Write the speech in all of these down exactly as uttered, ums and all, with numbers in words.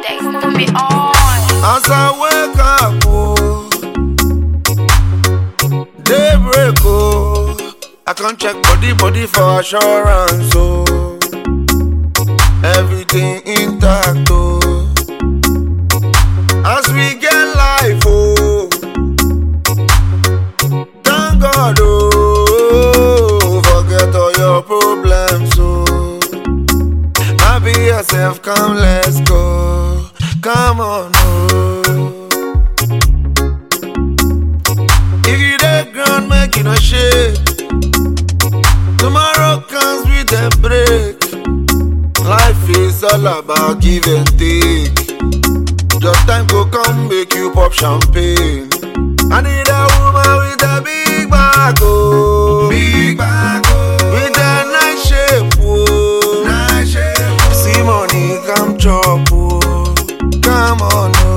Mondays, put me on. As I wake up, oh, daybreak, oh, I can check body, body for assurance, oh, everything intact, oh, as we get life, oh, thank God, oh, forget all your problems, oh, happy yourself, come, let's go, come on, oh. If you dey ground, make you no shake. Tomorrow comes with a break. Life is all about give and take. Your time go come, make you pop champagne. I need a woman with a big bag, oh, big bag, oh, with a nice shape, oh, nice shape. See money come chop, oh, come on, oh.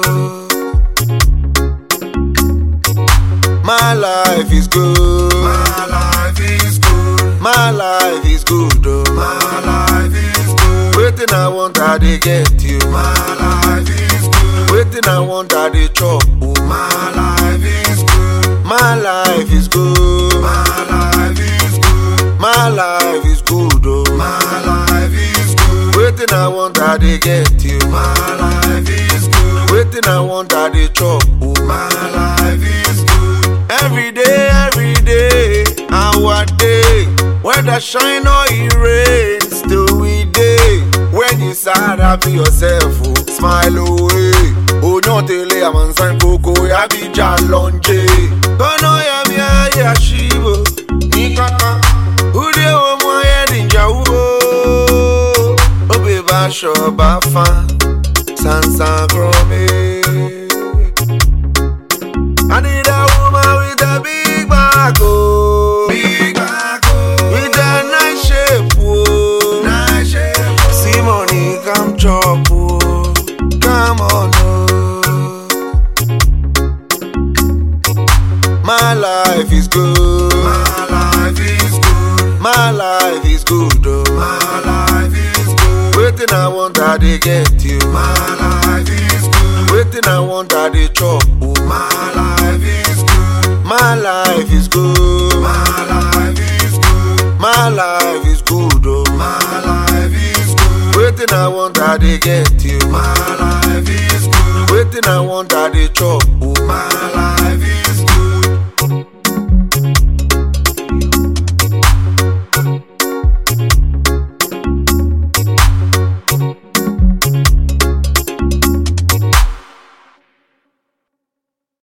My life is good. My life is good. My life is good, oh. My life is good. Waiting I want I dey get you. My life is good. Waiting I want I dey chop, oh. My life is good. My life is good. My life is good. My life is good, oh. My life is good. Waiting I want I dey get you. My life is good. Waiting I want I dey chop, oh. My life is good. Every day, every day, our day. Whether shine or it rain, still we day. When you sad, happy yourself, oh, smile away. Oh, no, tele, I'm on San Coco, ya be jalonje. Kono ya mi ya ya shibo, ni kaka. Ude o mo ye ninja uo. Obe ba sho ba fan, san san grome. I need a woman with a big bag, oh, big bag, oh, with a nice shape, oh, nice shape. See money come chop, oh, come on, oh. My life is good. My life is good. My life is good, oh. My life is good. Waiting I want I dey get you. My life is good. Waiting I want I dey chop, oh. My life is good. My life is good. My life is good. My life is good, oh. My life is good. Waiting I want I dey get you. My life is good. Waiting I want I dey chop, oh. My